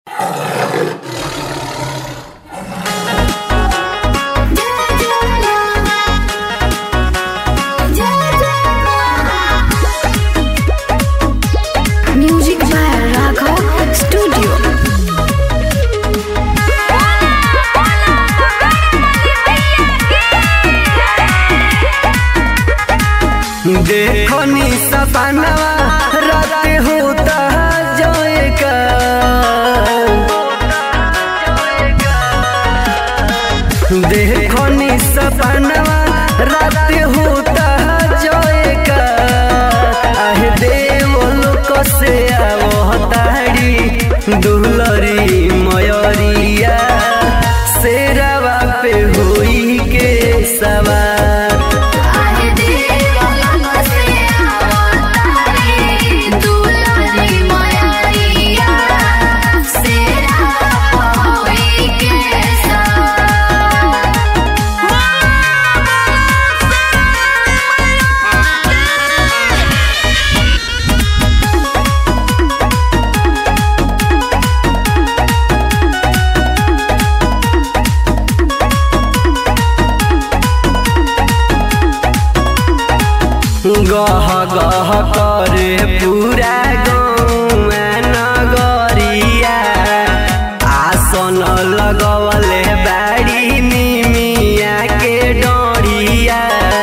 Music by Raghav Studio. देखो नी सपनवा रात होता जाएगा। देखो नी सपनवा रात होता जाएगा। आहे देवलोक से आवतारी दुलरी मयरिया शेरवा पे होई के सवार। गह गह करे पूरा गाँव नगरिया। आसन लगवले बाड़ी निमिया के डोरिया।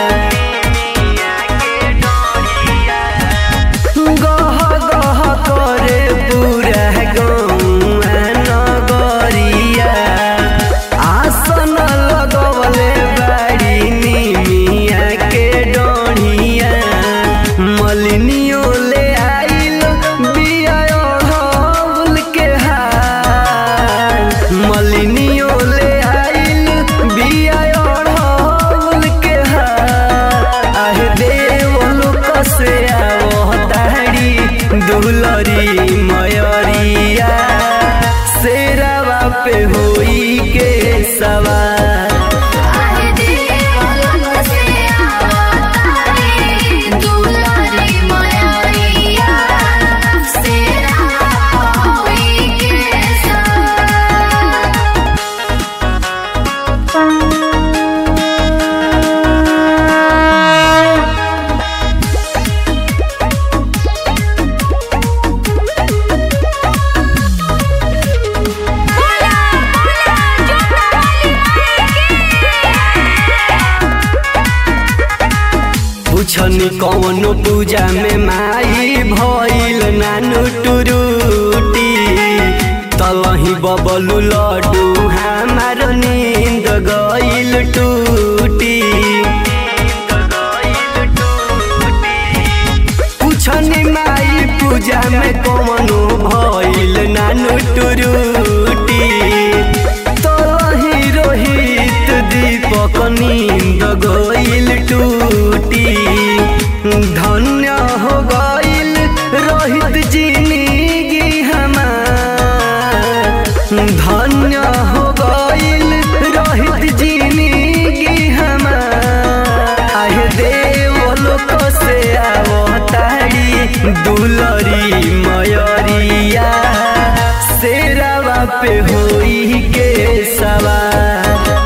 गह गह करे पूरा गाँव नगरिया। आसन लगवले बाड़ी निमिया के डोरिया। मलिनियो ले आइल बिया ओढ़ौल के हार। मलिनियो ले आइल बिया ओढ़ौल के हार। आहे देवलोक से आवतारी दुलरी मयरिया शेरवा पे होई के सवार। पूछनी कौन पूजा में माई भइल नानु टुरुटी। तलही बबलू लड्डू हमार नींद गइल टूटी। पूछनी माई पूजा में कौन भइल नानु टुरुटी। तलही रोहित दीपक नींद गइल टूटी। धन्य हो गइल रोहित जिंदगी हमार। धन्य हो गइल रोहित जिंदगी हमार। आहे देवलोक से आवतारी दुलरी मयरिया शेरवा पे होई के सवार।